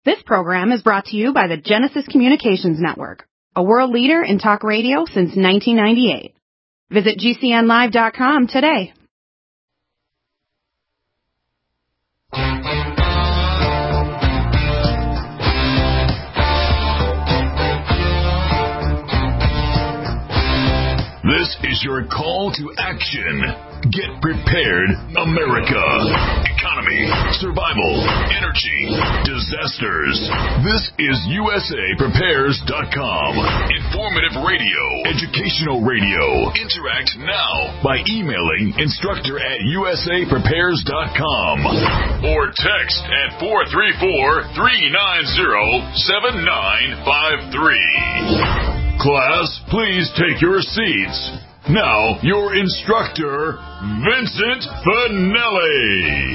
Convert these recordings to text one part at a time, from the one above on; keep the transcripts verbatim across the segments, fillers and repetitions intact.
This program is brought to you by the Genesis Communications Network, a world leader in talk radio since nineteen ninety-eight. Visit G C N live dot com today. This is your call to action. Get prepared, America. Economy, survival, energy, disasters. This is U S A Prepares dot com. Informative radio, educational radio. Interact now by emailing instructor at U S A Prepares dot com or text at four three four, three nine zero, seven nine five three. Class, please take your seats. Now, your instructor, Vincent Finelli.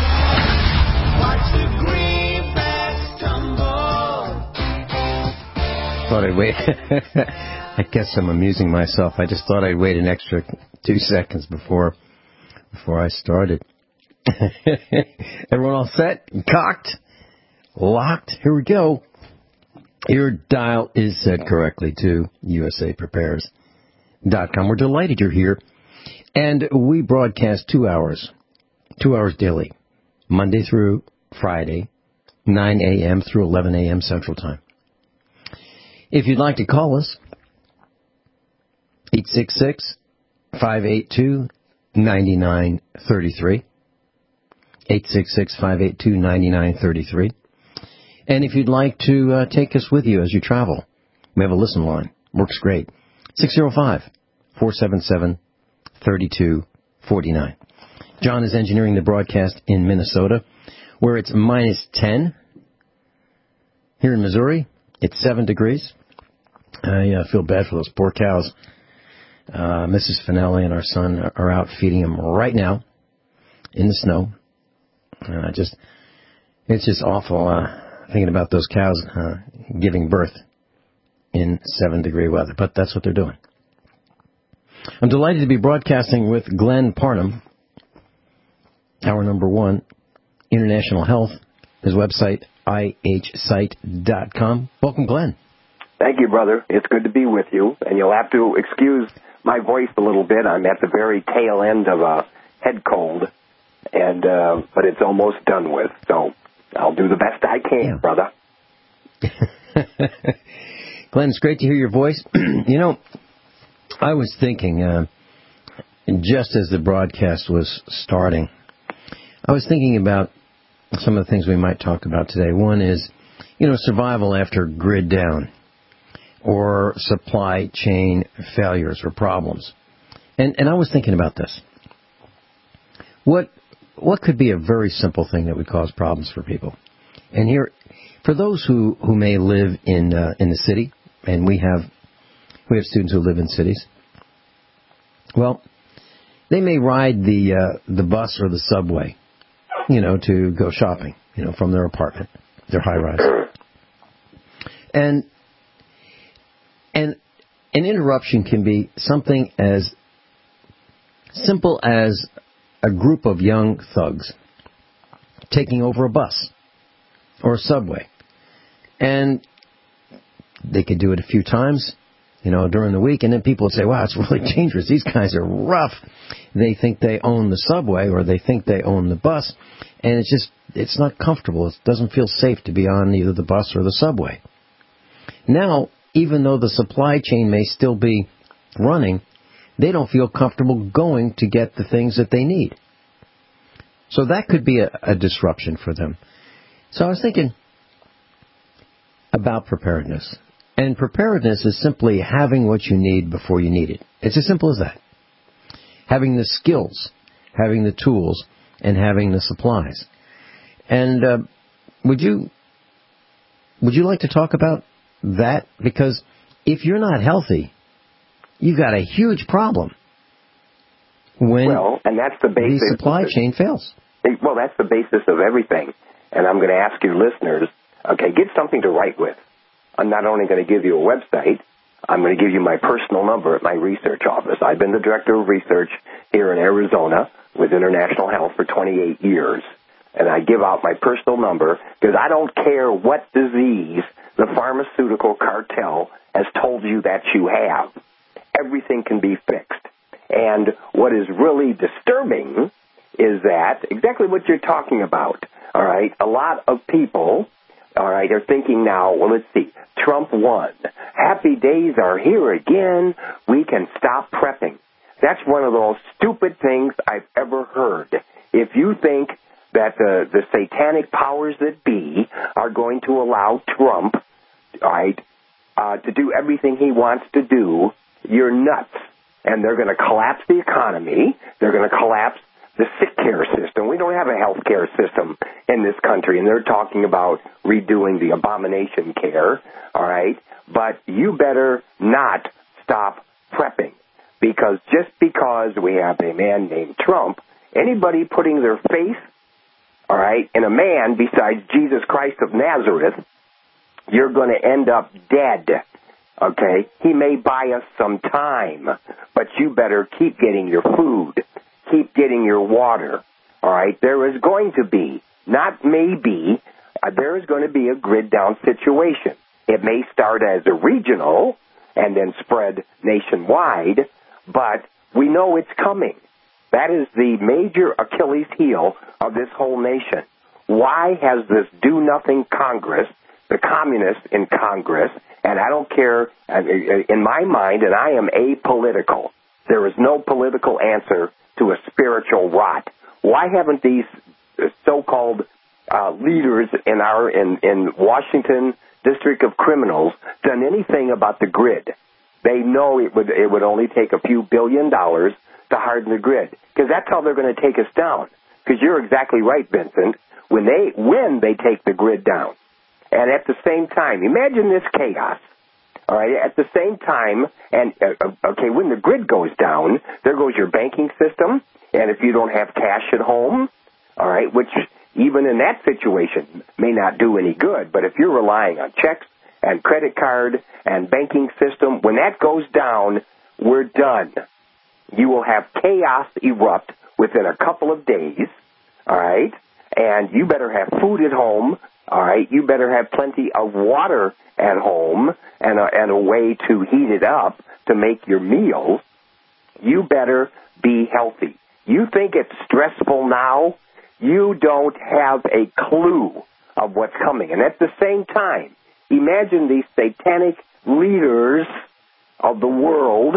Watch the greenbacks tumble. Thought I'd wait. I guess I'm amusing myself. I just thought I'd wait an extra two seconds before before I started. Everyone all set? Cocked? Locked? Here we go. Your dial is set correctly to U S A Prepares dot com. We're delighted you're here. And we broadcast two hours, two hours daily, Monday through Friday, nine a.m. through eleven a.m. Central Time. If you'd like to call us, eight six six, five eight two, nine nine three three, eight six six, five eight two, nine nine three three. And if you'd like to uh, take us with you as you travel, we have a listen line. Works great. six oh five, four seven seven, three two four nine. John is engineering the broadcast in Minnesota, where it's minus ten. Here in Missouri, it's seven degrees. I uh, feel bad for those poor cows. Uh, Missus Finelli and our son are out feeding them right now in the snow. Uh, just, it's just awful. Uh, Thinking about those cows uh, giving birth in seven-degree weather, but that's what they're doing. I'm delighted to be broadcasting with Glenn Parnham, our number one, International Health, his website, I H site dot com. Welcome, Glenn. Thank you, brother. It's good to be with you, and you'll have to excuse my voice a little bit. I'm at the very tail end of a head cold, and uh, but it's almost done with, so I'll do the best I can, yeah. brother. Glenn, it's great to hear your voice. You know, I was thinking, uh, just as the broadcast was starting, I was thinking about some of the things we might talk about today. One is, you know, survival after grid down or supply chain failures or problems. And and I was thinking about this. What what could be a very simple thing that would cause problems for people? And here, for those who, who may live in uh, in the city, and we have we have students who live in cities, well, they may ride the uh, the bus or the subway, you know, to go shopping, you know, from their apartment, their high rise. And and an interruption can be something as simple as a group of young thugs taking over a bus or a subway. And they could do it a few times, you know, during the week, and then people would say, wow, it's really dangerous. These guys are rough. They think they own the subway or they think they own the bus, and it's just, it's not comfortable. It doesn't feel safe to be on either the bus or the subway. Now, even though the supply chain may still be running, they don't feel comfortable going to get the things that they need. So that could be a, a disruption for them. So I was thinking about preparedness. And preparedness is simply having what you need before you need it. It's as simple as that. Having the skills, having the tools, and having the supplies. And uh, would you would you like to talk about that? Because if you're not healthy, you've got a huge problem when well, and that's the, basis, the supply chain fails. Well, that's the basis of everything. And I'm going to ask your listeners, okay, get something to write with. I'm not only going to give you a website, I'm going to give you my personal number at my research office. I've been the director of research here in Arizona with International Health for twenty-eight years. and I give out my personal number because I don't care what disease the pharmaceutical cartel has told you that you have. Everything can be fixed. And what is really disturbing is that exactly what you're talking about, all right? A lot of people, all right, are thinking now, well, let's see, Trump won. Happy days are here again. We can stop prepping. That's one of those stupid things I've ever heard. If you think that the, the satanic powers that be are going to allow Trump, all right, uh, to do everything he wants to do, you're nuts. And they're going to collapse the economy. They're going to collapse the sick care system. We don't have a health care system in this country, and they're talking about redoing the abomination care, all right? But you better not stop prepping, because just because we have a man named Trump, anybody putting their faith, all right, in a man besides Jesus Christ of Nazareth, you're going to end up dead. Okay, he may buy us some time, but you better keep getting your food, keep getting your water, all right? There is going to be, not maybe, uh, there is going to be a grid down situation. It may start as a regional and then spread nationwide, but we know it's coming. That is the major Achilles heel of this whole nation. Why has this do-nothing Congress, the communists in Congress, and I don't care, in my mind, and I am apolitical. There is no political answer to a spiritual rot. Why haven't these so-called uh, leaders in our in, in Washington District of Criminals done anything about the grid? They know it would it would only take a few billion dollars to harden the grid, because that's how they're going to take us down. Because you're exactly right, Vincent. When they when they take the grid down. And at the same time, imagine this chaos, all right, at the same time, and, uh, okay, when the grid goes down, there goes your banking system, and if you don't have cash at home, all right, which even in that situation may not do any good, but if you're relying on checks and credit card and banking system, when that goes down, we're done. You will have chaos erupt within a couple of days, all right, and you better have food at home. All right, you better have plenty of water at home and a, and a way to heat it up to make your meals. You better be healthy. You think it's stressful now? You don't have a clue of what's coming. And at the same time, imagine these satanic leaders of the world.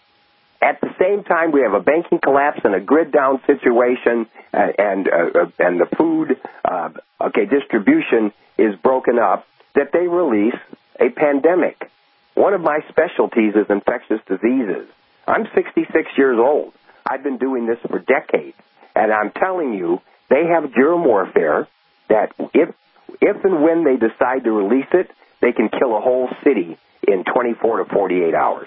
At the same time, we have a banking collapse and a grid down situation, uh, and uh, and the food uh, okay distribution is broken up. That they release a pandemic. One of my specialties is infectious diseases. I'm sixty-six years old. I've been doing this for decades, and I'm telling you, they have germ warfare that if if and when they decide to release it, they can kill a whole city in twenty-four to forty-eight hours.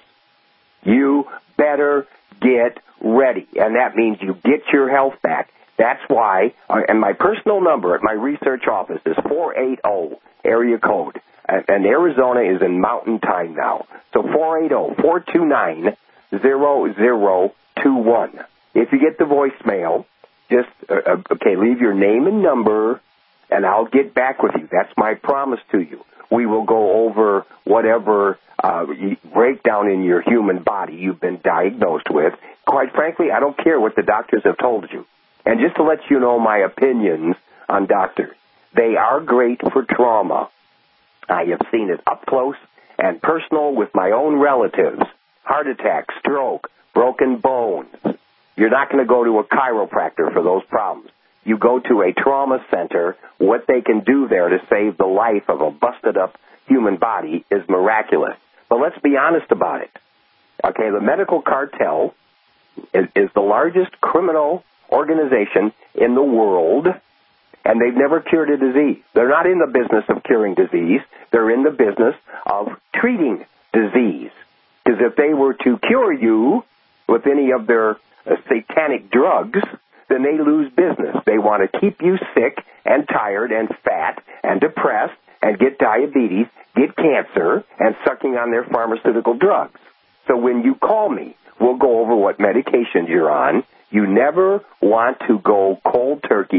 You better get ready, and that means you get your health back. That's why, uh, and my personal number at my research office is four eight zero, area code, and, and Arizona is in mountain time now. So four eight zero, four two nine, zero zero two one. If you get the voicemail, just, uh, okay, leave your name and number, and I'll get back with you. That's my promise to you. We will go over whatever uh, breakdown in your human body you've been diagnosed with. Quite frankly, I don't care what the doctors have told you. And just to let you know my opinions on doctors, they are great for trauma. I have seen it up close and personal with my own relatives. Heart attack, stroke, broken bones. You're not going to go to a chiropractor for those problems. You go to a trauma center, what they can do there to save the life of a busted-up human body is miraculous. But let's be honest about it. Okay, the medical cartel is, is the largest criminal organization in the world, and they've never cured a disease. They're not in the business of curing disease. They're in the business of treating disease. Because if they were to cure you with any of their uh, satanic drugs, then they lose business. They want to keep you sick and tired and fat and depressed and get diabetes, get cancer, and sucking on their pharmaceutical drugs. So when you call me, we'll go over what medications you're on. You never want to go cold turkey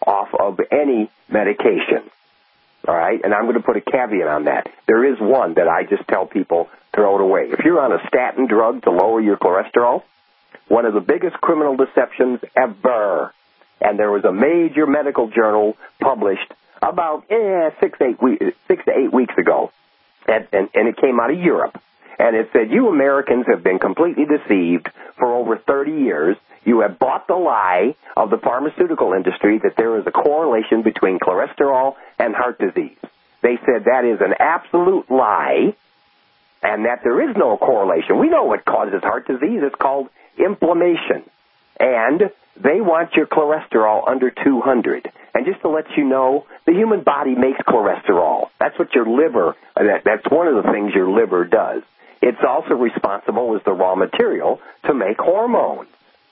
off of any medication. All right? And I'm going to put a caveat on that. There is one that I just tell people, throw it away. If you're on a statin drug to lower your cholesterol, one of the biggest criminal deceptions ever, and there was a major medical journal published about eh, six, eight weeks, six to eight weeks ago, and, and, and it came out of Europe. And it said, you Americans have been completely deceived for over thirty years. You have bought the lie of the pharmaceutical industry that there is a correlation between cholesterol and heart disease. They said that is an absolute lie and that there is no correlation. We know what causes heart disease. It's called inflammation. And they want your cholesterol under two hundred. And just to let you know, the human body makes cholesterol. That's what your liver, that, that's one of the things your liver does. It's also responsible as the raw material to make hormones.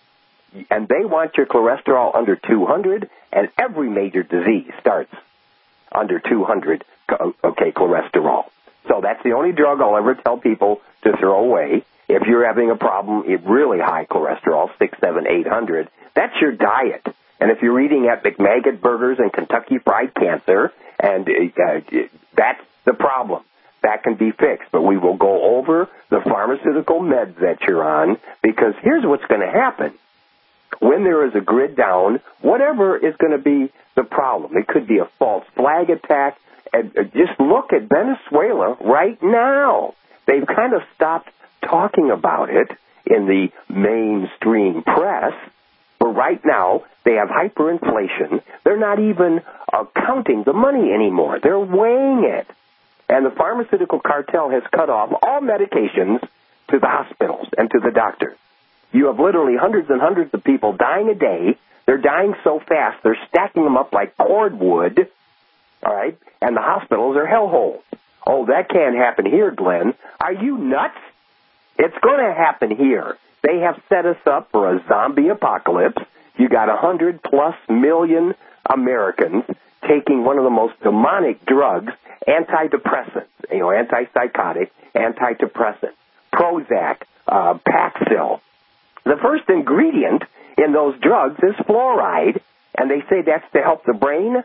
And they want your cholesterol under two hundred, and every major disease starts under two hundred, okay, cholesterol. So that's the only drug I'll ever tell people to throw away. If you're having a problem, really high cholesterol, six, seven, eight hundred, that's your diet. And if you're eating at McMaggot burgers and Kentucky Fried Cancer, and uh, that's the problem. That can be fixed. But we will go over the pharmaceutical meds that you're on, because here's what's going to happen. When there is a grid down, whatever is going to be the problem, it could be a false flag attack. And just look at Venezuela right now. They've kind of stopped talking about it in the mainstream press, but right now they have hyperinflation. They're not even uh, counting the money anymore. They're weighing it. And the pharmaceutical cartel has cut off all medications to the hospitals and to the doctors. You have literally hundreds and hundreds of people dying a day. They're dying so fast, they're stacking them up like cordwood, all right? And the hospitals are hellholes. Oh, that can't happen here, Glenn. Are you nuts? It's going to happen here. They have set us up for a zombie apocalypse. You got one hundred plus million Americans taking one of the most demonic drugs, antidepressants, you know, antipsychotic, antidepressant, Prozac, uh, Paxil. The first ingredient in those drugs is fluoride, and they say that's to help the brain.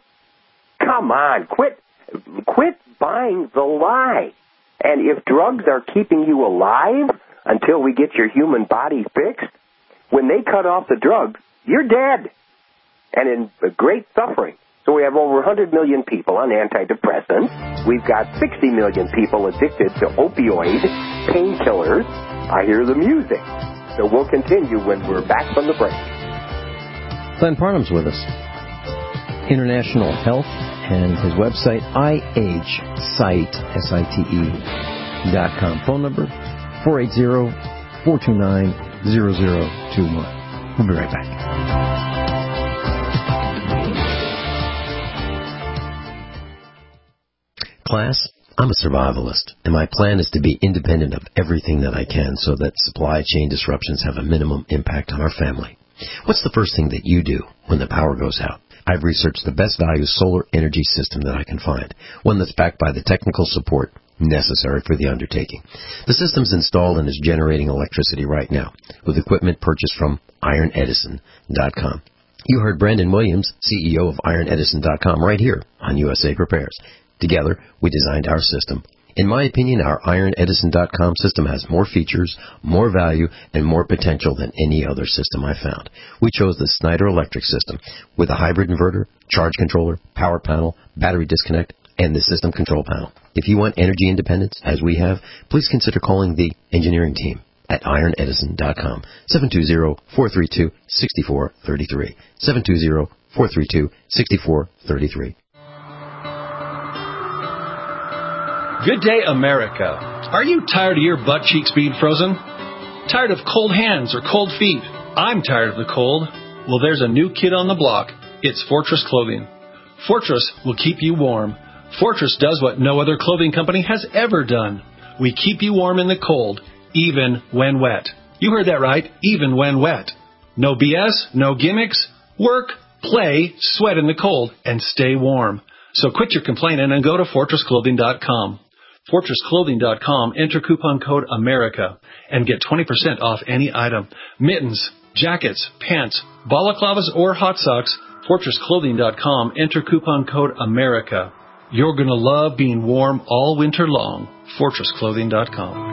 Come on, quit, quit buying the lie. And if drugs are keeping you alive until we get your human body fixed, when they cut off the drugs, you're dead and in great suffering. So we have over one hundred million people on antidepressants. We've got sixty million people addicted to opioid painkillers. I hear the music. So we'll continue when we're back from the break. Glenn Parnham's with us. International Health and his website, I H site, S I T E, dot com. Phone number, four eight zero, four two nine, zero zero two one. We'll be right back. Class, I'm a survivalist, and my plan is to be independent of everything that I can so that supply chain disruptions have a minimum impact on our family. What's the first thing that you do when the power goes out? I've researched the best value solar energy system that I can find, one that's backed by the technical support necessary for the undertaking. The system's installed and is generating electricity right now with equipment purchased from Iron Edison dot com. You heard Brandon Williams, C E O of Iron Edison dot com, right here on U S A Prepares. Together, we designed our system. In my opinion, our Iron Edison dot com system has more features, more value, and more potential than any other system I found. We chose the Snyder Electric system with a hybrid inverter, charge controller, power panel, battery disconnect, and the system control panel. If you want energy independence, as we have, please consider calling the engineering team at Iron Edison dot com, seven two zero, four three two, six four three three, seven two zero, four three two, six four three three. Good day, America. Are you tired of your butt cheeks being frozen? Tired of cold hands or cold feet? I'm tired of the cold. Well, there's a new kid on the block. It's Fortress Clothing. Fortress will keep you warm. Fortress does what no other clothing company has ever done. We keep you warm in the cold, even when wet. You heard that right, even when wet. No B S, no gimmicks. Work, play, sweat in the cold, and stay warm. So quit your complaining and go to Fortress Clothing dot com. Fortress Clothing dot com, enter coupon code America and get twenty percent off any item. Mittens, jackets, pants, balaclavas, or hot socks, fortress clothing dot com. Enter coupon code AMERICA. You're going to love being warm all winter long. fortress clothing dot com.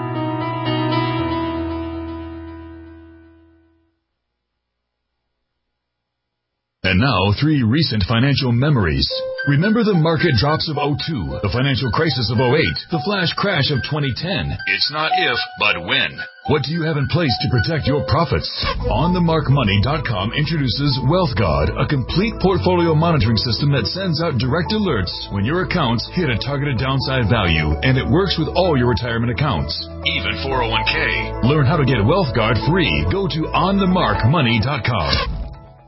And now, three recent financial memories. Remember the market drops of oh two, the financial crisis of oh eight, the flash crash of twenty ten. It's not if, but when. What do you have in place to protect your profits? on the mark money dot com introduces WealthGuard, a complete portfolio monitoring system that sends out direct alerts when your accounts hit a targeted downside value, and it works with all your retirement accounts, even four oh one k. Learn how to get WealthGuard free. Go to on the mark money dot com.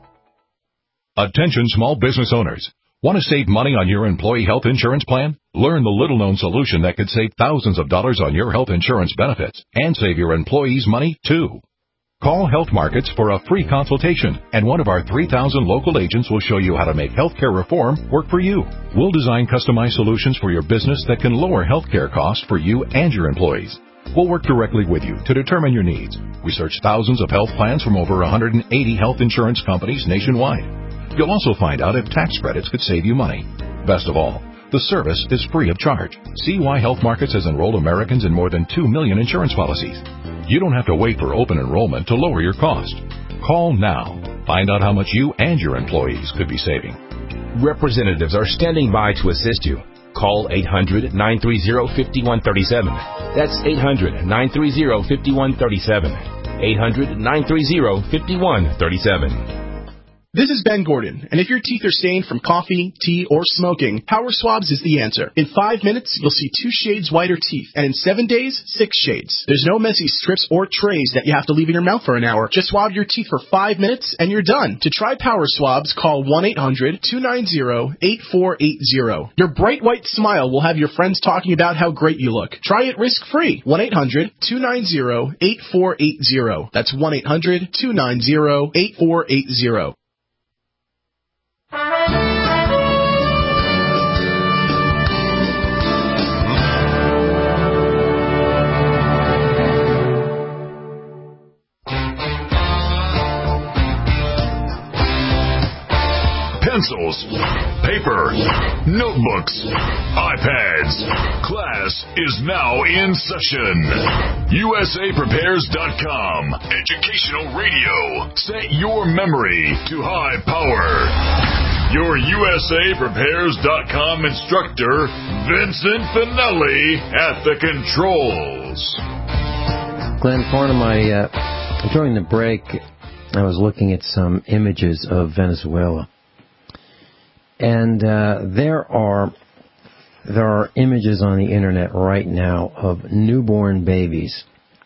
Attention small business owners. Want to save money on your employee health insurance plan? Learn the little-known solution that could save thousands of dollars on your health insurance benefits and save your employees money, too. Call Health Markets for a free consultation, and one of our three thousand local agents will show you how to make healthcare reform work for you. We'll design customized solutions for your business that can lower healthcare costs for you and your employees. We'll work directly with you to determine your needs. We search thousands of health plans from over one hundred eighty health insurance companies nationwide. You'll also find out if tax credits could save you money. Best of all, the service is free of charge. See why Health Markets has enrolled Americans in more than two million insurance policies. You don't have to wait for open enrollment to lower your cost. Call now. Find out how much you and your employees could be saving. Representatives are standing by to assist you. Call eight hundred, nine three zero, five one three seven. That's eight hundred, nine three zero, five one three seven. eight hundred, nine three zero, five one three seven. This is Ben Gordon, and if your teeth are stained from coffee, tea, or smoking, Power Swabs is the answer. In five minutes, you'll see two shades whiter teeth, and in seven days, six shades. There's no messy strips or trays that you have to leave in your mouth for an hour. Just swab your teeth for five minutes, and you're done. To try Power Swabs, call one eight hundred, two nine zero, eight four eight zero. Your bright white smile will have your friends talking about how great you look. Try it risk-free. one eight hundred, two nine zero, eight four eight zero. That's one eight hundred, two nine zero, eight four eight zero. Pencils, paper, notebooks, iPads. Class is now in session. U S A Prepares dot com. Educational radio. Set your memory to high power. Your U S A Prepares dot com instructor, Vincent Finelli, at the controls. Glenn Farnham, I, uh, during the break, I was looking at some images of Venezuela. And uh, there are there are images on the internet right now of newborn babies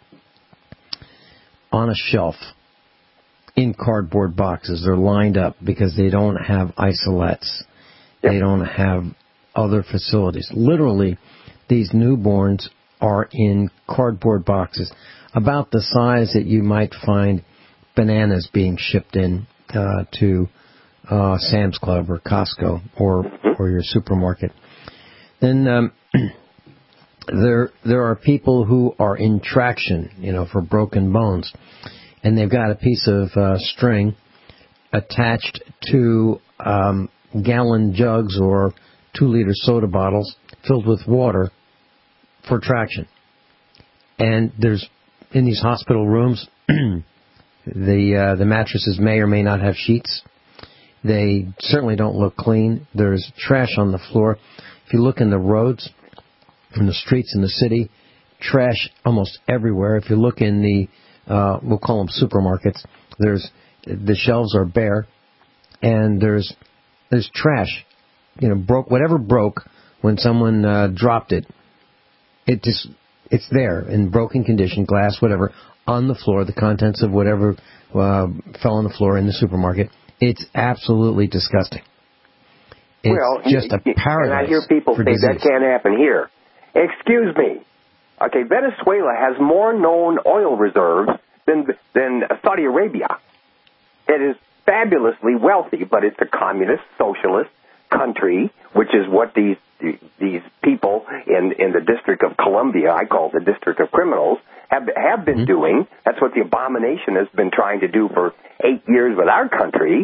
on a shelf in cardboard boxes. They're lined up because they don't have isolettes. Yep. They don't have other facilities. Literally, these newborns are in cardboard boxes about the size that you might find bananas being shipped in uh, to Uh, Sam's Club or Costco or or your supermarket. Then um, there there are people who are in traction, you know, for broken bones, and they've got a piece of uh, string attached to um, gallon jugs or two liter soda bottles filled with water for traction. And there's in these hospital rooms, the uh, the mattresses may or may not have sheets. They certainly don't look clean. There's trash on the floor. If you look in the roads, in the streets in the city, trash almost everywhere. If you look in the, uh, we'll call them supermarkets, there's the shelves are bare, and there's there's trash. You know, broke whatever broke when someone uh, dropped it. It just it's there in broken condition, glass, whatever, on the floor. The contents of whatever uh, fell on the floor in the supermarket. It's absolutely disgusting. It's well, just a paradise. And I hear people say disease. that can't happen here. Excuse me. Okay, Venezuela has more known oil reserves than than Saudi Arabia. It is fabulously wealthy, but it's a communist, socialist country, which is what these these people in in the District of Columbia, I call the District of Criminals, have have been mm-hmm. doing. That's what the abomination has been trying to do for eight years with our country.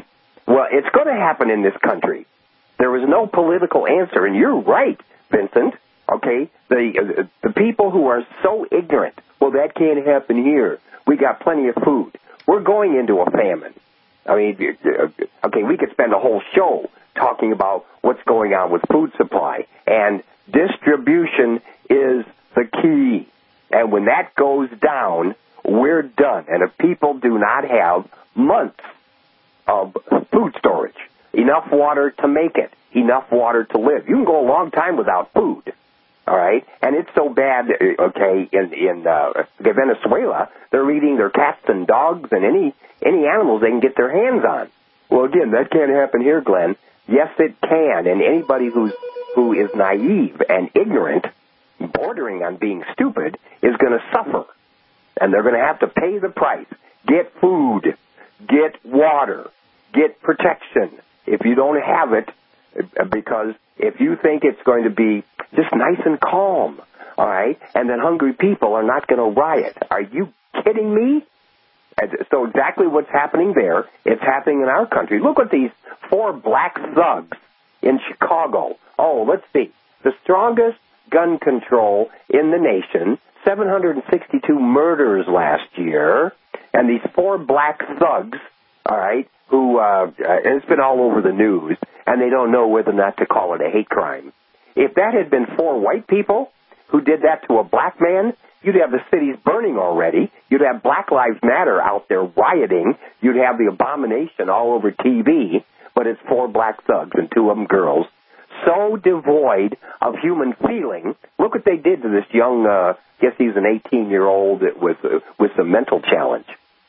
Well, it's going to happen in this country. There is no political answer, and you're right, Vincent. Okay, the uh, the people who are so ignorant. Well, that can't happen here. We got plenty of food. We're going into a famine. I mean, okay, we could spend a whole show talking about what's going on with food supply, and distribution is the key. And when that goes down, we're done. And if people do not have months of food storage, enough water to make it, enough water to live, you can go a long time without food. All right, and it's so bad. Okay, in in uh, Venezuela, they're eating their cats and dogs and any any animals they can get their hands on. Well, again, that can't happen here, Glenn. Yes, it can, and anybody who's who is naive and ignorant, bordering on being stupid, is going to suffer, and they're going to have to pay the price. Get food, get water, get protection. If you don't have it, because if you think it's going to be just nice and calm, all right, and then hungry people are not going to riot. Are you kidding me? And so exactly what's happening there, it's happening in our country. Look at these four black thugs in Chicago. Oh, let's see. The strongest gun control in the nation, seven hundred sixty-two murders last year, and these four black thugs, all right, who, uh, it's been all over the news, and they don't know whether or not to call it a hate crime. If that had been four white people who did that to a black man, you'd have the cities burning already. You'd have Black Lives Matter out there rioting. You'd have the abomination all over T V. But it's four black thugs and two of them girls, so devoid of human feeling. Look what they did to this young, uh, guess he's an eighteen-year-old with, uh, with some mental challenge.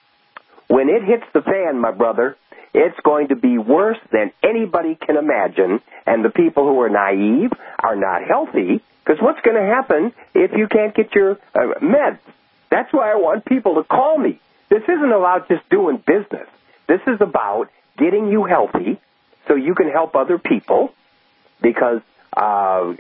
When it hits the fan, my brother, it's going to be worse than anybody can imagine, and the people who are naive are not healthy, because what's going to happen if you can't get your uh, meds? That's why I want people to call me. This isn't about just doing business. This is about getting you healthy so you can help other people, because uh,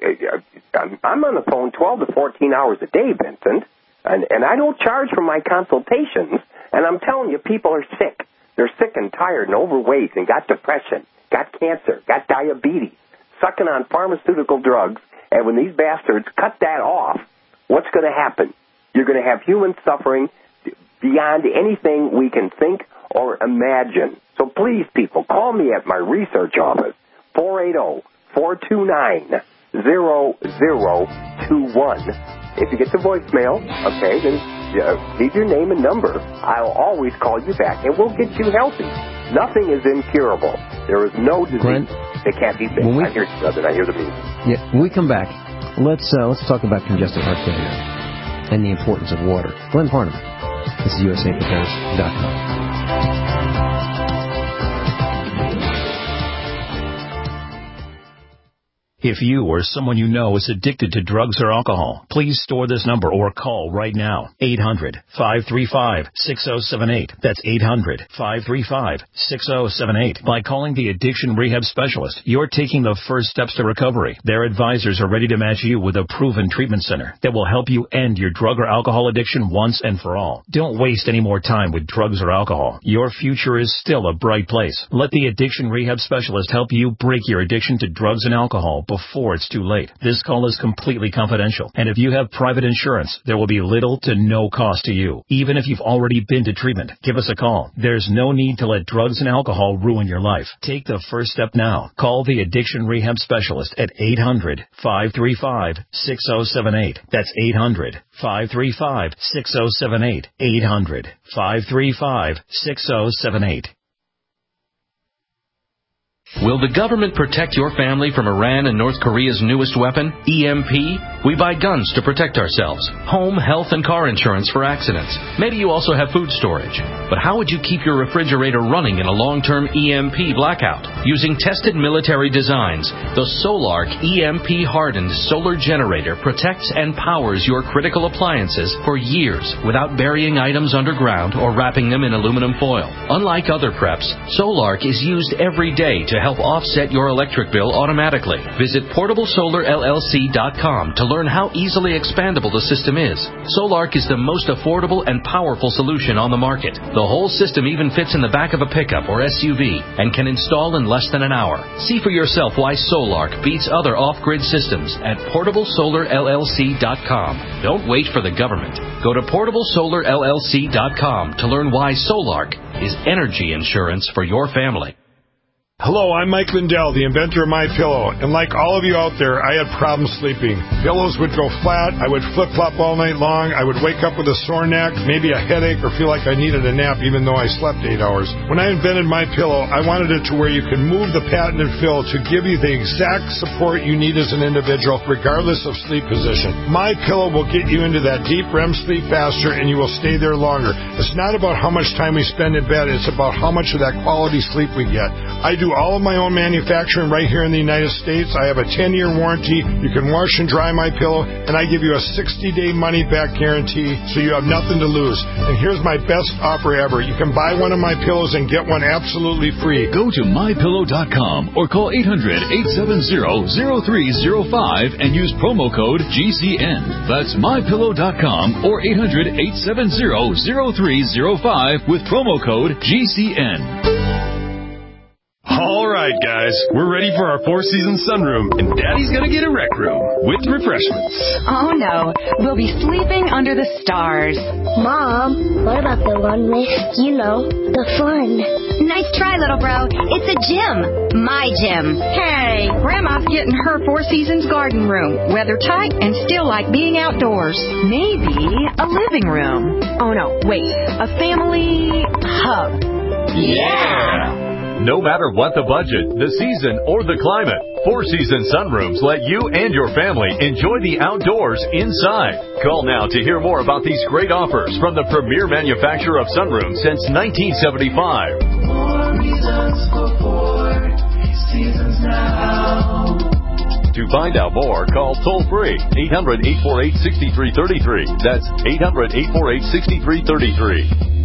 I'm on the phone twelve to fourteen hours a day, Vincent, and, and I don't charge for my consultations, and I'm telling you, people are sick. They're sick and tired and overweight and got depression, got cancer, got diabetes, sucking on pharmaceutical drugs. And when these bastards cut that off, what's going to happen? You're going to have human suffering beyond anything we can think or imagine. So please, people, call me at my research office, four eight zero, four two nine, zero zero two one. If you get the voicemail, okay, then uh, leave your name and number. I'll always call you back, and we'll get you healthy. Nothing is incurable. There is no disease Glenn, that can't be fixed. We, I hear you, brother. I hear the music. Yeah, when we come back, let's uh, let's talk about congestive heart failure and the importance of water. Glenn Parnham. This is U S A Prepares dot com. If you or someone you know is addicted to drugs or alcohol, please store this number or call right now. eight hundred, five three five, six oh seven eight. That's eight hundred, five three five, six oh seven eight. By calling the Addiction Rehab Specialist, you're taking the first steps to recovery. Their advisors are ready to match you with a proven treatment center that will help you end your drug or alcohol addiction once and for all. Don't waste any more time with drugs or alcohol. Your future is still a bright place. Let the Addiction Rehab Specialist help you break your addiction to drugs and alcohol before it's too late. This call is completely confidential, and if you have private insurance, there will be little to no cost to you. Even if you've already been to treatment, give us a call. There's no need to let drugs and alcohol ruin your life. Take the first step now. Call the Addiction Rehab Specialist at eight hundred, five three five, six oh seven eight. That's eight hundred, five three five, six oh seven eight. eight hundred, five three five, six oh seven eight. Will the government protect your family from Iran and North Korea's newest weapon, E M P? We buy guns to protect ourselves, home, health, and car insurance for accidents. Maybe you also have food storage. But how would you keep your refrigerator running in a long-term E M P blackout? Using tested military designs, the Solark E M P-hardened solar generator protects and powers your critical appliances for years without burying items underground or wrapping them in aluminum foil. Unlike other preps, Solark is used every day to help offset your electric bill automatically. Visit portable solar L L C dot com to learn how easily expandable the system is. Solark is the most affordable and powerful solution on the market. The whole system even fits in the back of a pickup or S U V and can install in less than an hour. See for yourself why Solark beats other off-grid systems at portable solar L L C dot com. Don't wait for the government. Go to portable solar L L C dot com to learn why Solark is energy insurance for your family. Hello, I'm Mike Lindell, the inventor of MyPillow, and like all of you out there, I had problems sleeping. Pillows would go flat, I would flip-flop all night long, I would wake up with a sore neck, maybe a headache, or feel like I needed a nap even though I slept eight hours. When I invented MyPillow, I wanted it to where you can move the patented fill to give you the exact support you need as an individual, regardless of sleep position. MyPillow will get you into that deep R E M sleep faster, and you will stay there longer. It's not about how much time we spend in bed, it's about how much of that quality sleep we get. I do all of my own manufacturing right here in the United States. I have a ten-year warranty. You can wash and dry my pillow, and I give you a sixty-day money-back guarantee, so you have nothing to lose. And here's my best offer ever. You can buy one of my pillows and get one absolutely free. Go to my pillow dot com or call eight hundred, eight seven zero, zero three zero five and use promo code G C N. That's my pillow dot com or eight hundred, eight seven zero, zero three zero five with promo code G C N. All right, guys, we're ready for our Four Seasons sunroom, and Daddy's gonna get a rec room with refreshments. Oh, no. We'll be sleeping under the stars. Mom, what about the one with, you know, the fun? Nice try, little bro. It's a gym. My gym. Hey, Grandma's getting her Four Seasons garden room. Weather tight and still like being outdoors. Maybe a living room. Oh, no, wait. A family hub. Yeah! No matter what the budget, the season, or the climate, Four Seasons Sunrooms let you and your family enjoy the outdoors inside. Call now to hear more about these great offers from the premier manufacturer of sunrooms since nineteen seventy-five. More reasons for four seasons now. To find out more, call toll-free eight hundred, eight four eight, six three three three. That's eight hundred, eight four eight, six three three three.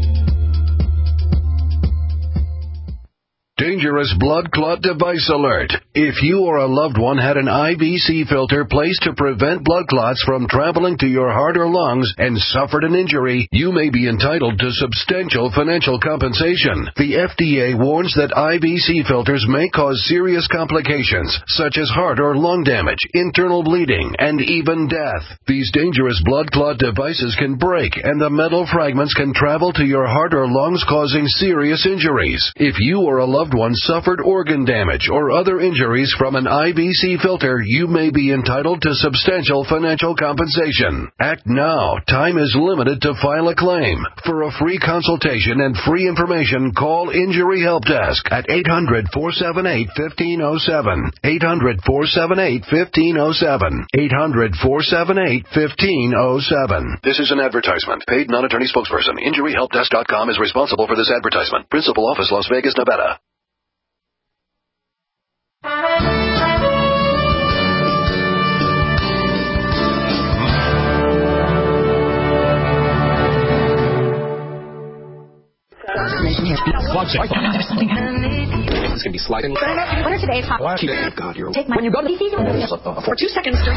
Dangerous blood clot device alert. If you or a loved one had an I V C filter placed to prevent blood clots from traveling to your heart or lungs and suffered an injury, you may be entitled to substantial financial compensation. The F D A warns that I V C filters may cause serious complications, such as heart or lung damage, internal bleeding, and even death. These dangerous blood clot devices can break, and the metal fragments can travel to your heart or lungs, causing serious injuries. If you or a loved one suffered organ damage or other injuries from an I V C filter, you may be entitled to substantial financial compensation. Act now. Time is limited to file a claim. For a free consultation and free information, call Injury Help Desk at eight hundred, four seven eight, one five zero seven. eight hundred, four seven eight, one five zero seven. eight hundred, four seven eight, one five zero seven. This is an advertisement. Paid non-attorney spokesperson. Injury Help Desk dot com is responsible for this advertisement. Principal office, Las Vegas, Nevada. One second. This is going to be sliding. What are today's hot? Oh, God, you're... Take my... When you go to the... For two seconds during...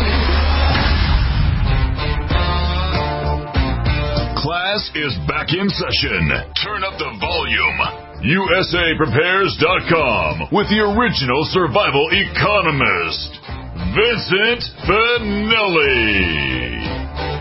Class is back in session. Turn up the volume. U S A Prepares dot com with the original survival economist, Vincent Finelli.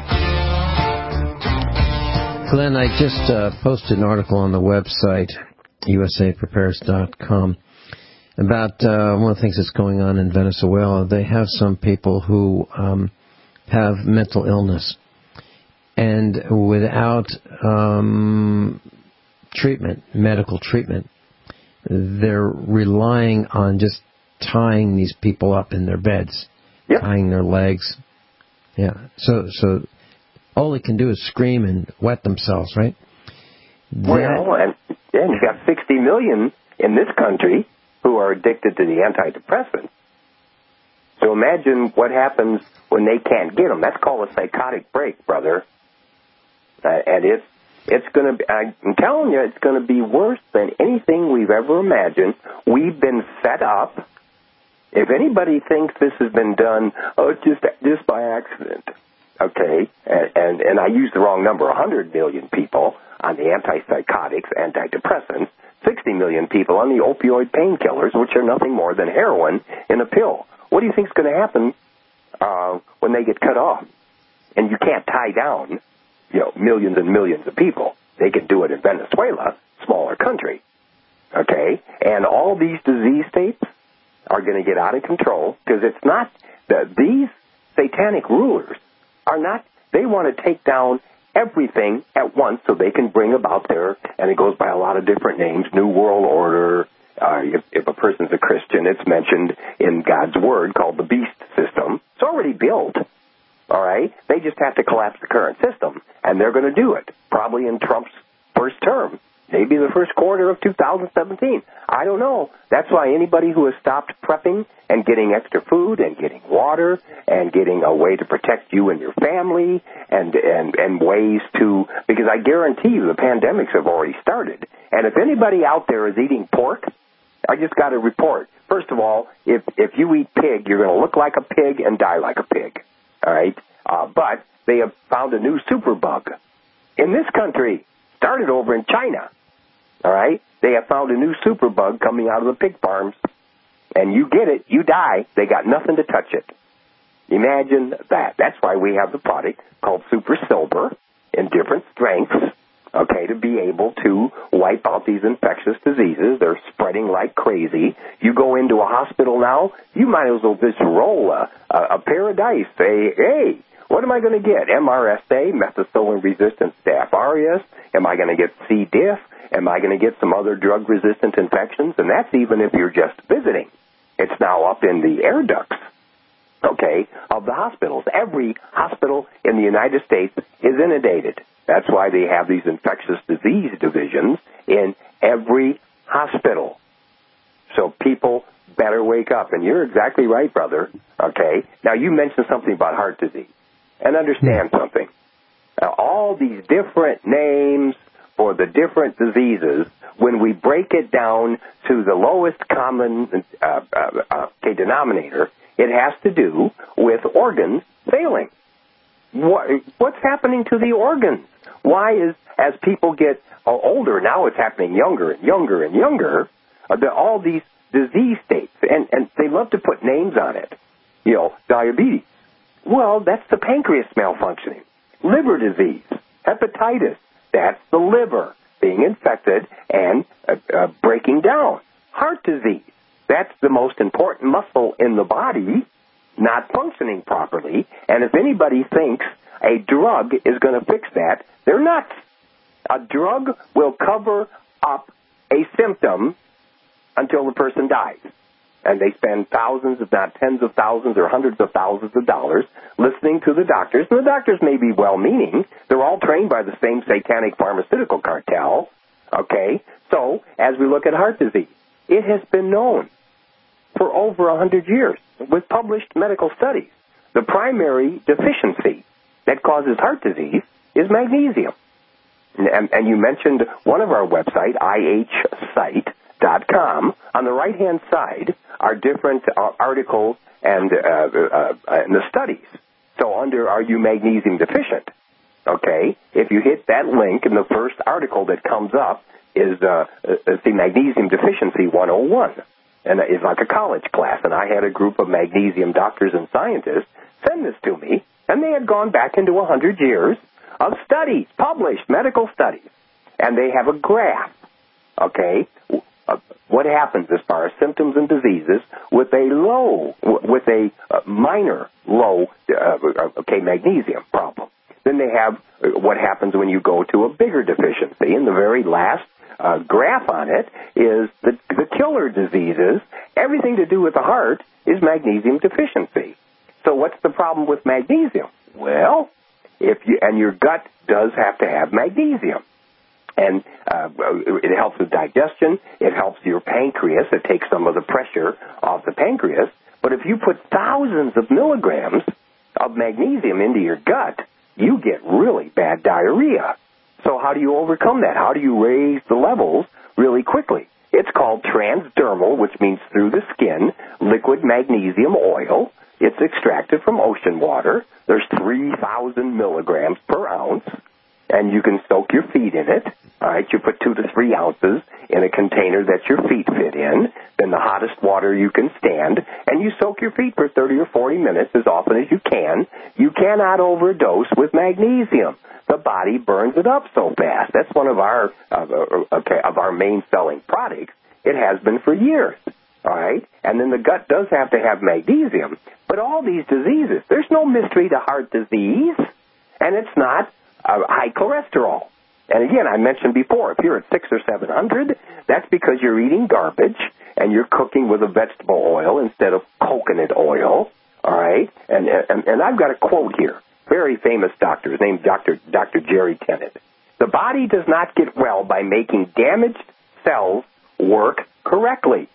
Glenn, I just uh, posted an article on the website, U S A Prepares dot com, about uh, one of the things that's going on in Venezuela. They have some people who um, have mental illness, and without um, treatment, medical treatment, they're relying on just tying these people up in their beds, yep. tying their legs. Yeah, so so. All they can do is scream and wet themselves, right? Well, and, and you've got sixty million in this country who are addicted to the antidepressants. So imagine what happens when they can't get them. That's called a psychotic break, brother. Uh, and it's it's going to. I'm telling you, it's going to be worse than anything we've ever imagined. We've been set up. If anybody thinks this has been done, oh, just just by accident, okay, and, and, and I used the wrong number, one hundred million people on the antipsychotics, antidepressants, sixty million people on the opioid painkillers, which are nothing more than heroin in a pill. What do you think is going to happen uh, when they get cut off? And you can't tie down, you know, millions and millions of people. They can do it in Venezuela, smaller country, okay? And all these disease states are going to get out of control because it's not the, these satanic rulers are not. They want to take down everything at once so they can bring about their, and it goes by a lot of different names, New World Order. Uh, if, if a person's a Christian, it's mentioned in God's Word called the beast system. It's already built, all right? They just have to collapse the current system, and they're going to do it, probably in Trump's first term, maybe the first quarter of two thousand seventeen. I don't know. That's why anybody who has stopped prepping and getting extra food and getting water and getting a way to protect you and your family and, and, and ways to, because I guarantee you the pandemics have already started. And if anybody out there is eating pork, I just got a report. First of all, if if you eat pig, you're going to look like a pig and die like a pig, all right? Uh, but they have found a new superbug in this country, started over in China, all right? They have found a new superbug coming out of the pig farms, and you get it, you die. They got nothing to touch it. Imagine that. That's why we have the product called Super Silver in different strengths, okay, to be able to wipe out these infectious diseases. They're spreading like crazy. You go into a hospital now, you might as well just roll a, a, a paradise. Say, hey, what am I going to get? M R S A, methicillin-resistant Staph aureus? Am I going to get C. diff? Am I going to get some other drug-resistant infections? And that's even if you're just visiting. It's now up in the air ducts, okay, of the hospitals. Every hospital in the United States is inundated. That's why they have these infectious disease divisions in every hospital. So people better wake up. And you're exactly right, brother, okay? Now, you mentioned something about heart disease. And understand something. Now, all these different names for the different diseases, when we break it down to the lowest common uh, uh, uh, denominator, it has to do with organs failing. What, what's happening to the organs? Why is, as people get uh, older, now it's happening younger and younger and younger, uh, the, all these disease states, and, and they love to put names on it. You know, diabetes. Well, that's the pancreas malfunctioning. Liver disease, hepatitis, that's the liver being infected and uh, uh, breaking down. Heart disease, that's the most important muscle in the body not functioning properly. And if anybody thinks a drug is going to fix that, they're nuts. A drug will cover up a symptom until the person dies. And they spend thousands, if not tens of thousands or hundreds of thousands of dollars listening to the doctors. And the doctors may be well-meaning. They're all trained by the same satanic pharmaceutical cartel. Okay? So, as we look at heart disease, it has been known for over one hundred years with published medical studies. The primary deficiency that causes heart disease is magnesium. And, and you mentioned one of our websites, I H site dot com. On the right-hand side are different uh, articles and, uh, uh, and the studies. So under Are You Magnesium Deficient? Okay, if you hit that link, and the first article that comes up is uh, uh, the Magnesium Deficiency one oh one. And it's like a college class. And I had a group of magnesium doctors and scientists send this to me, and they had gone back into one hundred years of studies, published medical studies. And they have a graph, okay, uh, what happens as far as symptoms and diseases with a low, with a uh, minor low, uh, okay, magnesium problem. Then they have what happens when you go to a bigger deficiency. And the very last uh, graph on it is the, the killer diseases. Everything to do with the heart is magnesium deficiency. So what's the problem with magnesium? Well, if you, and your gut does have to have magnesium. And uh, it helps with digestion. It helps your pancreas. It takes some of the pressure off the pancreas. But if you put thousands of milligrams of magnesium into your gut, you get really bad diarrhea. So how do you overcome that? How do you raise the levels really quickly? It's called transdermal, which means through the skin, liquid magnesium oil. It's extracted from ocean water. There's three thousand milligrams per ounce, and you can soak your feet in it. All right, you put two to three ounces in a container that your feet fit in, then the hottest water you can stand, and you soak your feet for thirty or forty minutes as often as you can. You cannot overdose with magnesium. The body burns it up so fast. That's one of our uh, okay of our main selling products. It has been for years. All right, and then the gut does have to have magnesium. But all these diseases, there's no mystery to heart disease, and it's not uh, high cholesterol. And again, I mentioned before, if you're at six or seven hundred, that's because you're eating garbage and you're cooking with a vegetable oil instead of coconut oil. All right, and and, and I've got a quote here. Very famous doctor, his name's Doctor Doctor Jerry Tennant. The body does not get well by making damaged cells work correctly.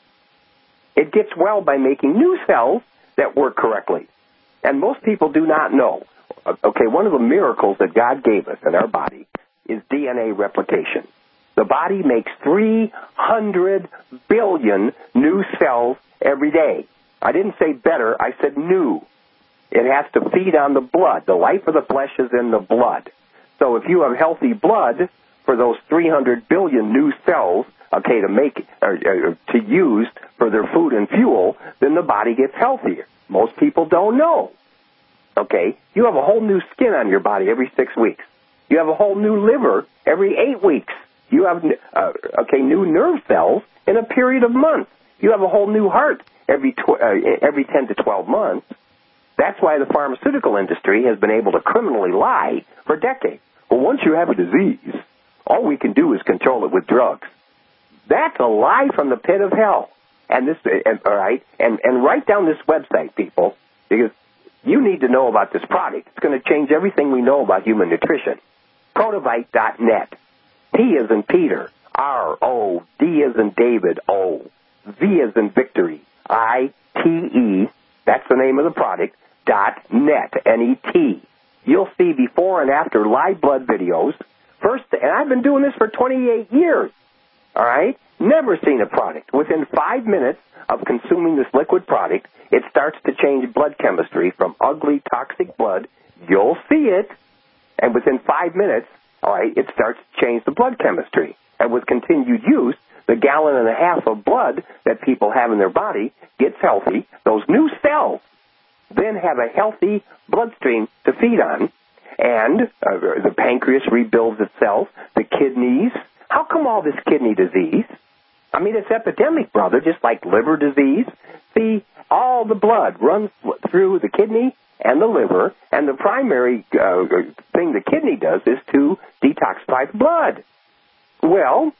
It gets well by making new cells that work correctly. And most people do not know. Okay, one of the miracles that God gave us in our body is D N A replication. The body makes three hundred billion new cells every day. I didn't say better, I said new. It has to feed on the blood. The life of the flesh is in the blood. So if you have healthy blood for those three hundred billion new cells, okay, to make or, or to use for their food and fuel, then the body gets healthier. Most people don't know. Okay, you have a whole new skin on your body every six weeks. You have a whole new liver every eight weeks. You have uh, okay new nerve cells in a period of months. You have a whole new heart every tw- uh, every ten to twelve months. That's why the pharmaceutical industry has been able to criminally lie for decades. Well, once you have a disease, all we can do is control it with drugs. That's a lie from the pit of hell. And this, and, all right, and, and write down this website, people, because you need to know about this product. It's going to change everything we know about human nutrition. Protovite dot net. P as in Peter. R O. D as in David. O. V as in Victory. I T E. That's the name of the product. Dot net. N E T. You'll see before and after live blood videos. First, and I've been doing this for twenty-eight years. All right? Never seen a product. Within five minutes of consuming this liquid product, it starts to change blood chemistry from ugly, toxic blood. You'll see it. And within five minutes, all right, it starts to change the blood chemistry. And with continued use, the gallon and a half of blood that people have in their body gets healthy. Those new cells then have a healthy bloodstream to feed on. And uh, the pancreas rebuilds itself, the kidneys. How come all this kidney disease? I mean, it's epidemic, brother, just like liver disease. See, all the blood runs through the kidney and the liver, and the primary uh, thing the kidney does is to detoxify the blood. Well,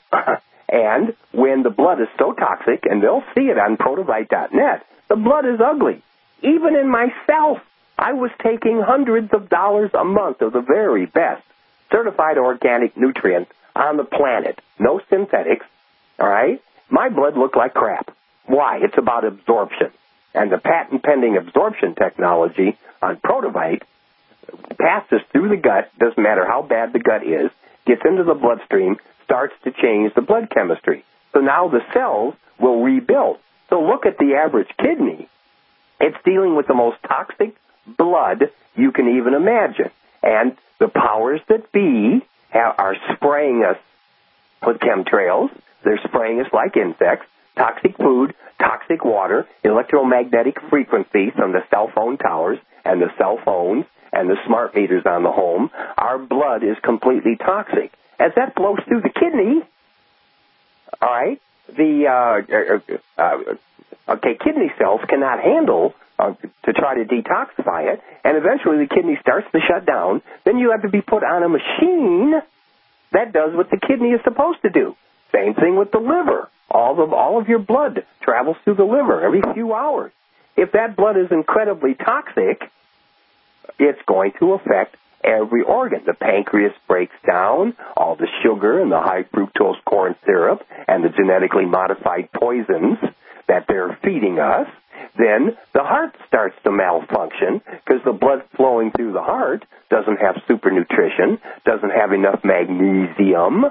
and when the blood is so toxic, and they'll see it on Protovite dot net, the blood is ugly. Even in myself, I was taking hundreds of dollars a month of the very best certified organic nutrients on the planet. No synthetics, all right? My blood looked like crap. Why? It's about absorption. And the patent-pending absorption technology on Protovite passes through the gut, doesn't matter how bad the gut is, gets into the bloodstream, starts to change the blood chemistry. So now the cells will rebuild. So look at the average kidney. It's dealing with the most toxic blood you can even imagine. And the powers that be have, are spraying us with chemtrails. They're spraying us like insects, toxic food, toxic water, electromagnetic frequency from the cell phone towers and the cell phones and the smart meters on the home. Our blood is completely toxic. As that flows through the kidney, all right, the uh, uh, uh, okay, kidney cells cannot handle uh, to try to detoxify it, and eventually the kidney starts to shut down. Then you have to be put on a machine that does what the kidney is supposed to do. Same thing with the liver. All of all of your blood travels through the liver every few hours. If that blood is incredibly toxic, it's going to affect every organ. The pancreas breaks down, all the sugar and the high fructose corn syrup and the genetically modified poisons that they're feeding us. Then the heart starts to malfunction because the blood flowing through the heart doesn't have super nutrition, doesn't have enough magnesium.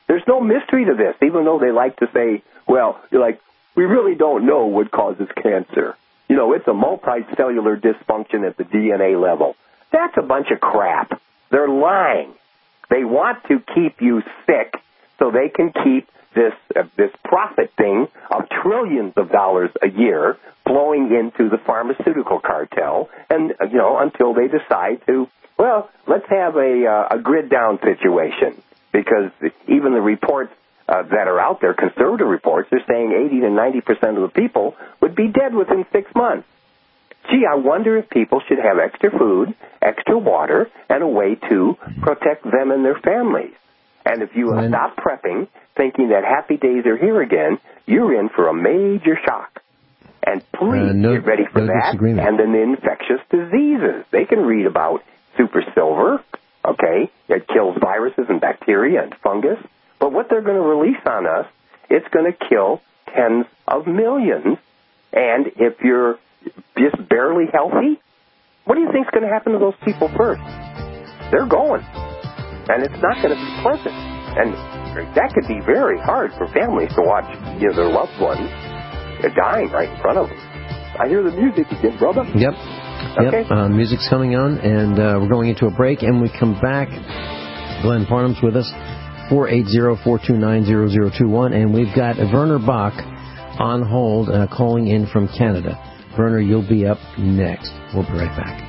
There's no mystery to this, even though they like to say, well, you're like, we really don't know what causes cancer. You know, it's a multicellular dysfunction at the D N A level. That's a bunch of crap. They're lying. They want to keep you sick so they can keep this uh, this profit thing of trillions of dollars a year flowing into the pharmaceutical cartel, and you know, until they decide to, well, let's have a uh, a grid down situation, because even the reports uh, that are out there, conservative reports, are saying eighty to ninety percent of the people would be dead within six months. Gee, I wonder if people should have extra food, extra water, and a way to protect them and their families. And if you when, stop prepping, thinking that happy days are here again, you're in for a major shock. And please uh, no, get ready for no that. And then the infectious diseases. They can read about super silver, okay? It kills viruses and bacteria and fungus. But what they're going to release on us, it's going to kill tens of millions. And if you're just barely healthy, what do you think is going to happen to those people first? They're going. And it's not going to be pleasant. And that could be very hard for families to watch, you know, their loved ones dying right in front of them. I hear the music again, brother. Yep. Okay. Yep. Uh, music's coming on, and uh, we're going into a break. And we come back. Glenn Parnham's with us, four eight zero, four two nine, zero zero two one. And we've got Werner Bach on hold, uh, calling in from Canada. Werner, you'll be up next. We'll be right back.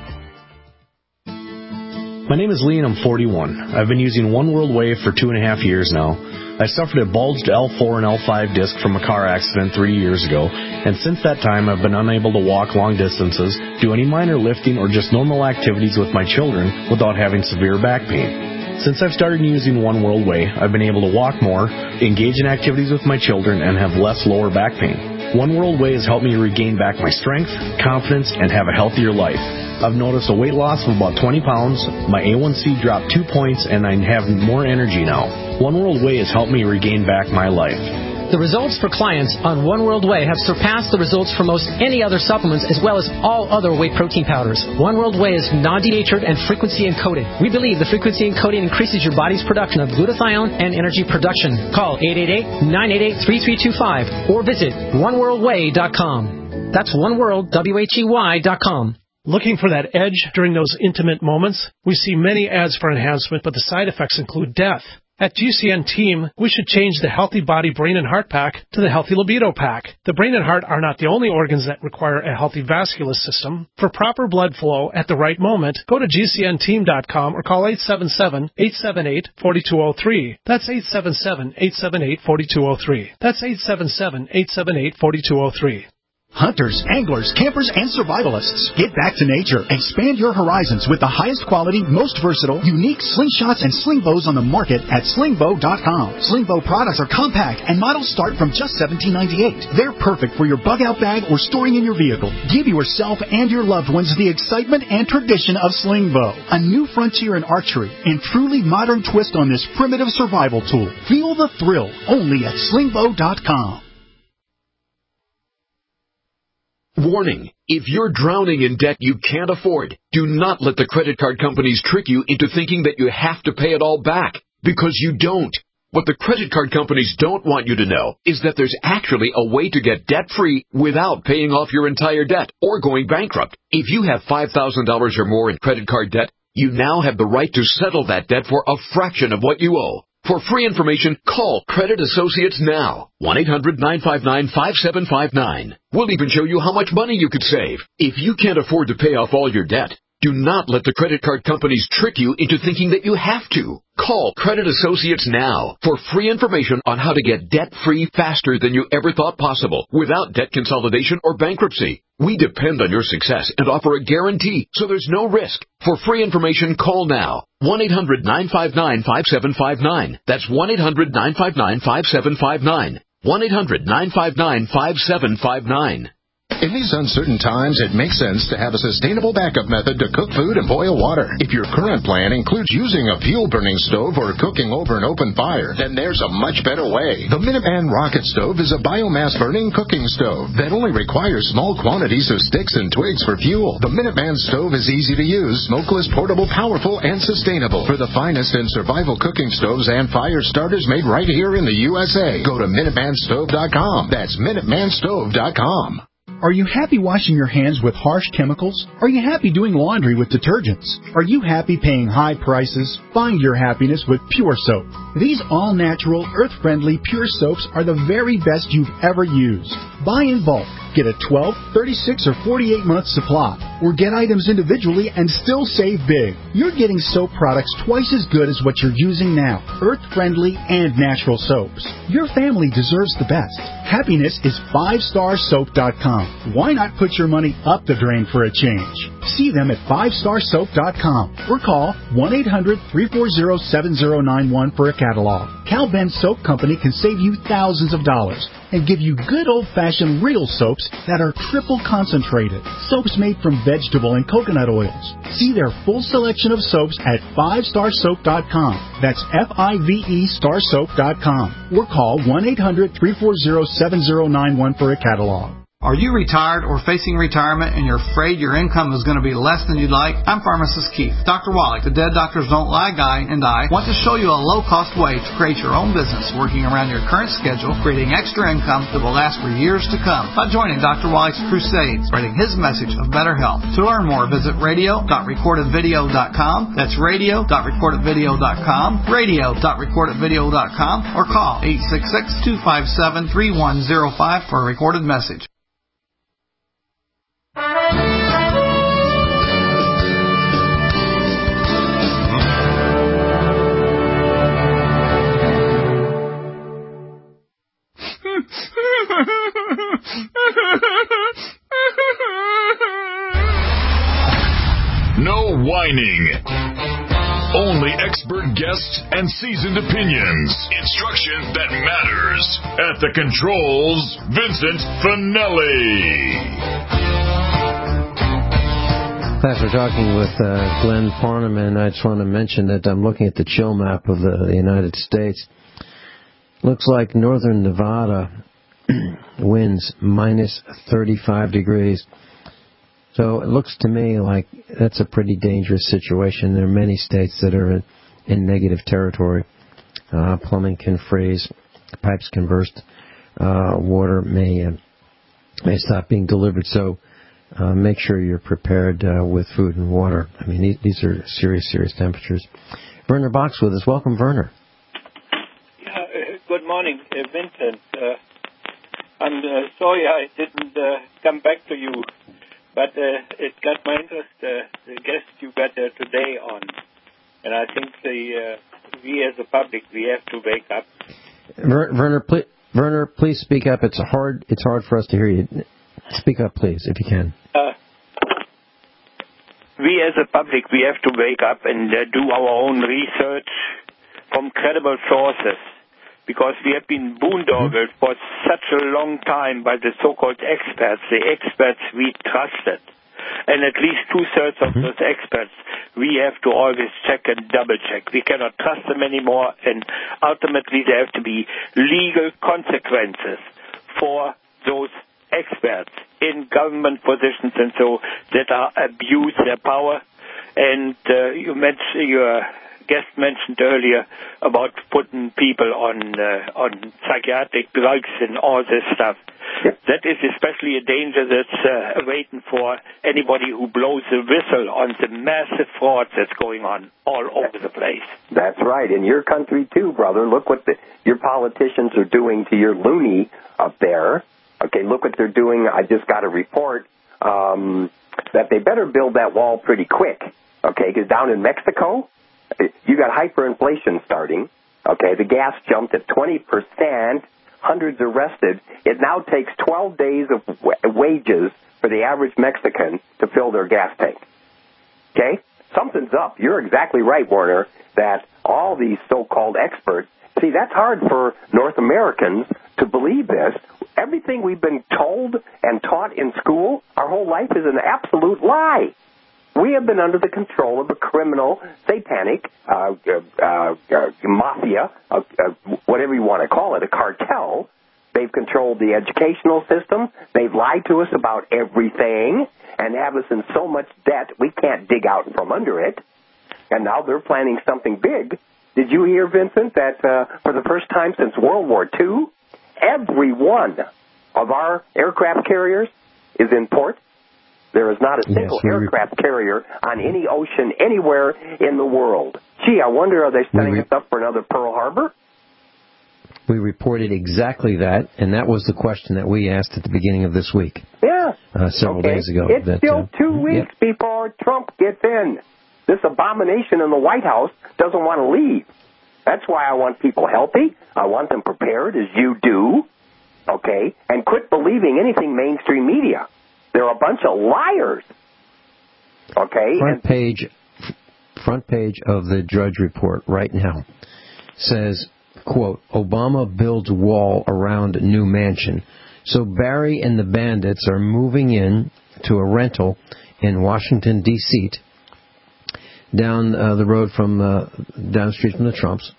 My name is Lee, and I'm forty-one. I've been using One World Wave for two and a half years now. I suffered a bulged L four and L five disc from a car accident three years ago, and since that time I've been unable to walk long distances, do any minor lifting, or just normal activities with my children without having severe back pain. Since I've started using One World Way, I've been able to walk more, engage in activities with my children, and have less lower back pain. One World Way has helped me regain back my strength, confidence, and have a healthier life. I've noticed a weight loss of about twenty pounds, my A one C dropped two points, and I have more energy now. One World Way has helped me regain back my life. The results for clients on One World Way have surpassed the results for most any other supplements, as well as all other whey protein powders. One World Way is non-denatured and frequency encoded. We believe the frequency encoding increases your body's production of glutathione and energy production. Call eight eight eight, nine eight eight, three three two five or visit one world way dot com. That's oneworld, W H E Y dot com. Looking for that edge during those intimate moments? We see many ads for enhancement, but the side effects include death. At G C N Team, we should change the Healthy Body, Brain, and Heart Pack to the Healthy Libido Pack. The brain and heart are not the only organs that require a healthy vascular system. For proper blood flow at the right moment, go to G C N team dot com or call eight seven seven, eight seven eight, four two zero three. That's eight seven seven, eight seven eight, four two zero three. That's eight seven seven, eight seven eight, four two zero three. Hunters, anglers, campers, and survivalists. Get back to nature. Expand your horizons with the highest quality, most versatile, unique slingshots and sling bows on the market at sling bow dot com. Sling bow products are compact and models start from just seventeen ninety-eight. They're perfect for your bug out bag or storing in your vehicle. Give yourself and your loved ones the excitement and tradition of sling bow. A new frontier in archery and truly modern twist on this primitive survival tool. Feel the thrill only at sling bow dot com. Warning, if you're drowning in debt you can't afford, do not let the credit card companies trick you into thinking that you have to pay it all back, because you don't. What the credit card companies don't want you to know is that there's actually a way to get debt-free without paying off your entire debt or going bankrupt. If you have five thousand dollars or more in credit card debt, you now have the right to settle that debt for a fraction of what you owe. For free information, call Credit Associates now. one eight hundred, nine five nine, five seven five nine. We'll even show you how much money you could save. If you can't afford to pay off all your debt, do not let the credit card companies trick you into thinking that you have to. Call Credit Associates now for free information on how to get debt-free faster than you ever thought possible without debt consolidation or bankruptcy. We depend on your success and offer a guarantee, so there's no risk. For free information, call now. one eight hundred, nine five nine, five seven five nine. That's one eight hundred, nine five nine, five seven five nine. one eight hundred, nine five nine, five seven five nine. In these uncertain times, it makes sense to have a sustainable backup method to cook food and boil water. If your current plan includes using a fuel-burning stove or cooking over an open fire, then there's a much better way. The Minuteman Rocket Stove is a biomass-burning cooking stove that only requires small quantities of sticks and twigs for fuel. The Minuteman Stove is easy to use, smokeless, portable, powerful, and sustainable. For the finest in survival cooking stoves and fire starters made right here in the U S A, go to Minuteman Stove dot com. That's Minuteman Stove dot com. Are you happy washing your hands with harsh chemicals? Are you happy doing laundry with detergents? Are you happy paying high prices? Find your happiness with Pure Soap. These all-natural, earth-friendly Pure Soaps are the very best you've ever used. Buy in bulk. Get a twelve, thirty-six, or forty-eight month supply. Or get items individually and still save big. You're getting soap products twice as good as what you're using now. Earth-friendly and natural soaps. Your family deserves the best. Happiness is five star soap dot com. Why not put your money up the drain for a change? See them at five star soap dot com or call one eight hundred, three four zero, seven zero nine one for a catalog. Cal Ben Soap Company can save you thousands of dollars and give you good old-fashioned real soaps that are triple concentrated. Soaps made from vegetable and coconut oils. See their full selection of soaps at five star soap dot com. That's F I V E star soap dot com. Or call one eight hundred, three four zero, seven zero nine one for a catalog. Are you retired or facing retirement and you're afraid your income is going to be less than you'd like? I'm Pharmacist Keith. Doctor Wallach, the Dead Doctors Don't Lie guy, and I want to show you a low-cost way to create your own business working around your current schedule, creating extra income that will last for years to come by joining Doctor Wallach's crusades, spreading his message of better health. To learn more, visit radio dot recorded video dot com. That's radio dot recorded video dot com, radio dot recorded video dot com, or call eight six six, two five seven, three one zero five for a recorded message. No whining. Only expert guests and seasoned opinions. Instruction that matters. At the controls, Vincent Finelli. Class, we're talking with uh, Glenn Farnham, and I just want to mention that I'm looking at the chill map of the, the United States. Looks like northern Nevada winds minus thirty-five degrees. So it looks to me like that's a pretty dangerous situation. There are many states that are in, in negative territory. Uh, plumbing can freeze, pipes can burst, uh, water may uh, may stop being delivered. So uh, make sure you're prepared uh, with food and water. I mean, these, these are serious, serious temperatures. Werner Bach's with us. Welcome, Werner. Yeah, uh, good morning, uh, Vincent. Uh, I'm uh, sorry I didn't uh, come back to you. But uh, it got my interest, uh, the guest you got there today on. And I think the uh, we as a public, we have to wake up. Ver, Werner, please, Werner, please speak up. It's hard It's hard for us to hear you. Speak up, please, if you can. Uh, we as a public, we have to wake up and uh, do our own research from credible sources. Because we have been boondoggled for such a long time by the so-called experts, the experts we trusted. And at least two-thirds of those experts, we have to always check and double-check. We cannot trust them anymore, and ultimately there have to be legal consequences for those experts in government positions and so that are abuse their power. And uh, you mentioned your guest mentioned earlier about putting people on uh, on psychiatric drugs and all this stuff. That is especially a danger that's uh, waiting for anybody who blows the whistle on the massive fraud that's going on all over the place. That's right. In your country, too, brother. Look what the, your politicians are doing to your loony up there. Okay, look what they're doing. I just got a report um, that they better build that wall pretty quick. Okay, because down in Mexico, you got hyperinflation starting. Okay, the gas jumped at twenty percent, hundreds arrested. It now takes twelve days of w- wages for the average Mexican to fill their gas tank. Okay? Something's up. You're exactly right, Warner, that all these so-called experts, see, that's hard for North Americans to believe this. everything we've been told and taught in school our whole life is an absolute lie. We have been under the control of a criminal, satanic, uh, uh, uh, mafia, uh, uh, whatever you want to call it, a cartel. They've controlled the educational system. They've lied to us about everything and have us in so much debt we can't dig out from under it. And now they're planning something big. Did you hear, Vincent, that uh, for the first time since World War Two, every one of our aircraft carriers is in port? There is not a single yes, aircraft carrier on any ocean anywhere in the world. Gee, I wonder, are they setting re- us up for another Pearl Harbor? We reported exactly that, and that was the question that we asked at the beginning of this week. Yeah. Uh, several okay. days ago. It's that, still uh, two weeks yeah. before Trump gets in. This abomination in the White House doesn't want to leave. That's why I want people healthy. I want them prepared, as you do, okay? And quit believing anything mainstream media. They're a bunch of liars, okay? Front page, front page of the Drudge Report right now says, quote, Obama builds wall around new mansion. So Barry and the bandits are moving in to a rental in Washington, D C, down uh, the road from, uh, down the street from the Trumps.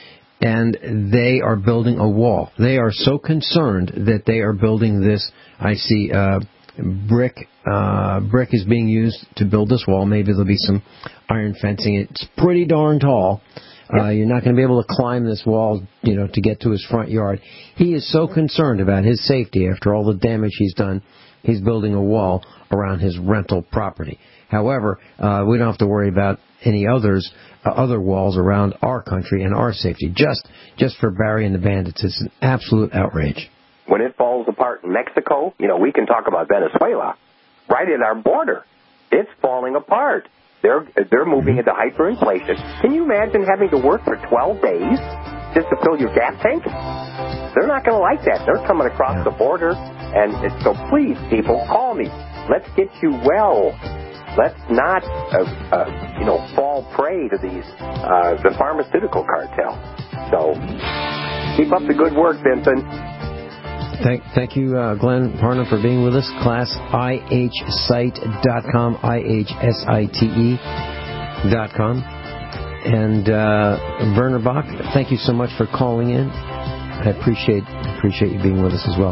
And they are building a wall. They are so concerned that they are building this, I see, uh, brick uh, brick is being used to build this wall. Maybe there'll be some iron fencing. It's pretty darn tall. Uh, you're not going to be able to climb this wall, you know, to get to his front yard. He is so concerned about his safety after all the damage he's done. He's building a wall around his rental property. However, uh, we don't have to worry about any others, uh, other walls around our country and our safety. Just, just for Barry and the bandits, it's an absolute outrage. When it falls apart in Mexico, you know, we can talk about Venezuela. Right at our border, it's falling apart. They're they're moving into hyperinflation. Can you imagine having to work for twelve days just to fill your gas tank? They're not going to like that. They're coming across the border, and so please, people, call me. Let's get you well. Let's not, uh, uh, you know, fall prey to these uh, the pharmaceutical cartel. So keep up the good work, Vincent. Thank, thank you, uh, Glenn Harnum, for being with us. class I H site dot com, I H S I T E dot com. And uh, Werner Bach, thank you so much for calling in. I appreciate appreciate you being with us as well.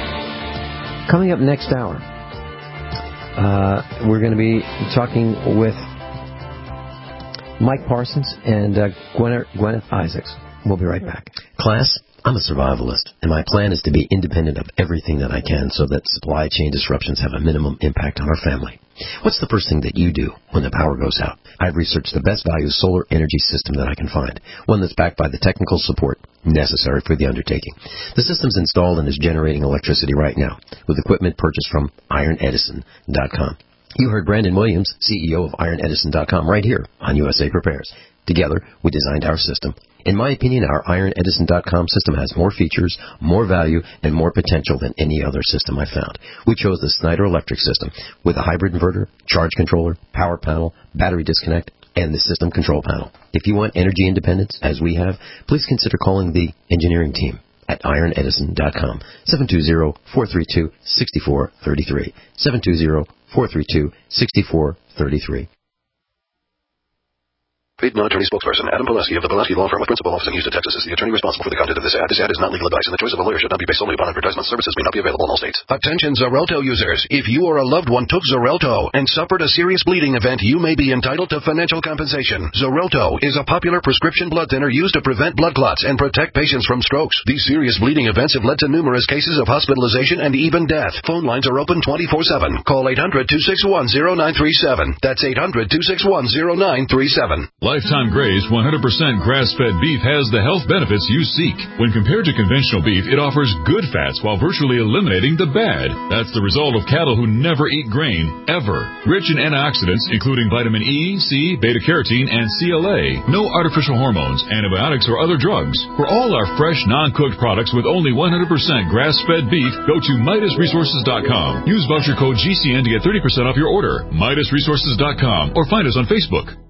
Coming up next hour, uh, we're going to be talking with Mike Parsons and uh, Gwyneth, Gwyneth Isaacs. We'll be right back. Class, I'm a survivalist, and my plan is to be independent of everything that I can so that supply chain disruptions have a minimum impact on our family. What's the first thing that you do when the power goes out? I've researched the best value solar energy system that I can find, one that's backed by the technical support necessary for the undertaking. The system's installed and is generating electricity right now with equipment purchased from Iron Edison dot com. You heard Brandon Williams, C E O of Iron Edison dot com, right here on U S A Prepares. Together, we designed our system. In my opinion, our Iron Edison dot com system has more features, more value, and more potential than any other system I found. We chose the Snyder Electric system with a hybrid inverter, charge controller, power panel, battery disconnect, and the system control panel. If you want energy independence, as we have, please consider calling the engineering team at Iron Edison dot com, seven two zero, four three two, six four three three, seven two zero, four three two, six four three three. Paid non-attorney spokesperson Adam Pileski of the Pileski Law Firm with principal office in Houston, Texas, is the attorney responsible for the content of this ad. This ad is not legal advice, and the choice of a lawyer should not be based solely upon advertisement. Services may not be available in all states. Attention Xarelto users. If you or a loved one took Xarelto and suffered a serious bleeding event, you may be entitled to financial compensation. Xarelto is a popular prescription blood thinner used to prevent blood clots and protect patients from strokes. These serious bleeding events have led to numerous cases of hospitalization and even death. Phone lines are open twenty-four seven. Call eight hundred, two six one, zero nine three seven. That's eight hundred, two six one, zero nine three seven. Lifetime Graze one hundred percent grass-fed beef has the health benefits you seek. When compared to conventional beef, it offers good fats while virtually eliminating the bad. That's the result of cattle who never eat grain, ever. Rich in antioxidants, including vitamin E, C, beta-carotene, and C L A. No artificial hormones, antibiotics, or other drugs. For all our fresh, non-cooked products with only one hundred percent grass-fed beef, go to Midas Resources dot com. Use voucher code G C N to get thirty percent off your order. Midas Resources dot com or find us on Facebook.